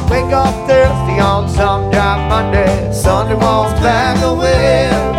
Wake up thirsty on some dry Monday. Sunday walks back away.